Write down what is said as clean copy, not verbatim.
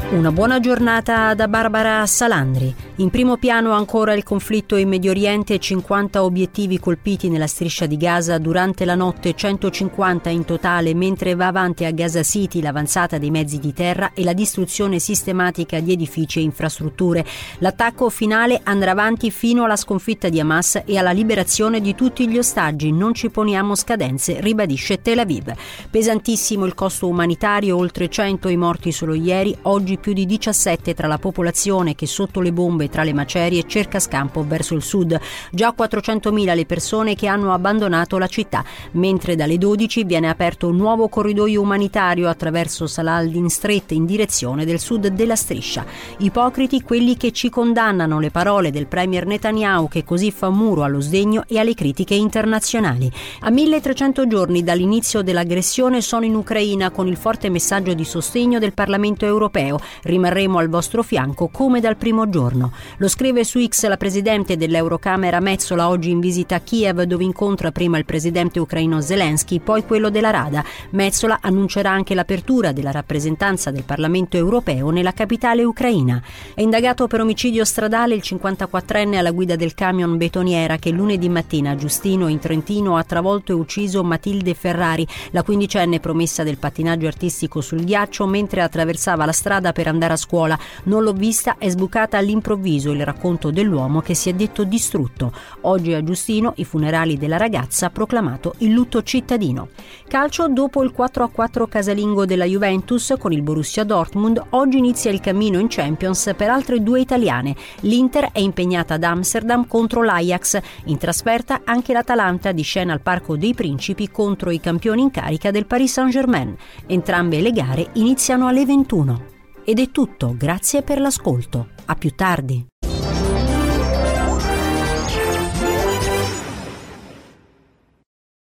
Una buona giornata da Barbara Salandri. In primo piano ancora il conflitto in Medio Oriente e 50 obiettivi colpiti nella striscia di Gaza durante la notte, 150 in totale, mentre va avanti a Gaza City l'avanzata dei mezzi di terra e la distruzione sistematica di edifici e infrastrutture. L'attacco finale andrà avanti fino alla sconfitta di Hamas e alla liberazione di tutti gli ostaggi. Non ci poniamo scadenze, ribadisce Tel Aviv. Pesantissimo il costo umanitario, oltre 100 i morti solo ieri, oggi più di 17 tra la popolazione che sotto le bombe e tra le macerie cerca scampo verso il sud. Già 400.000 le persone che hanno abbandonato la città, mentre dalle 12 viene aperto un nuovo corridoio umanitario attraverso Salah al-Din Strait in direzione del sud della striscia. Ipocriti quelli che ci condannano, le parole del premier Netanyahu, che così fa muro allo sdegno e alle critiche internazionali. A 1300 giorni dall'inizio dell'aggressione sono in Ucraina con il forte messaggio di sostegno del Parlamento europeo. Rimarremo al vostro fianco come dal primo giorno. Lo scrive su X la presidente dell'Eurocamera Metsola, oggi in visita a Kiev, dove incontra prima il presidente ucraino Zelensky, poi quello della Rada. Metsola annuncerà anche l'apertura della rappresentanza del Parlamento europeo nella capitale ucraina. È indagato per omicidio stradale il 54enne alla guida del camion betoniera che lunedì mattina a Giustino in Trentino ha travolto e ucciso Matilde Ferrari, la quindicenne promessa del pattinaggio artistico sul ghiaccio, mentre attraversava la strada per andare a scuola. Non l'ho vista, è sbucata all'improvviso, il racconto dell'uomo che si è detto distrutto. Oggi a Giustino i funerali della ragazza, ha proclamato il lutto cittadino. Calcio, dopo il 4-4 casalingo della Juventus con il Borussia Dortmund, oggi inizia il cammino in Champions per altre due italiane. L'Inter è impegnata ad Amsterdam contro l'Ajax. In trasferta anche l'Atalanta di scena al Parco dei Principi contro i campioni in carica del Paris Saint-Germain. Entrambe le gare iniziano alle 21. Ed è tutto, grazie per l'ascolto. A più tardi.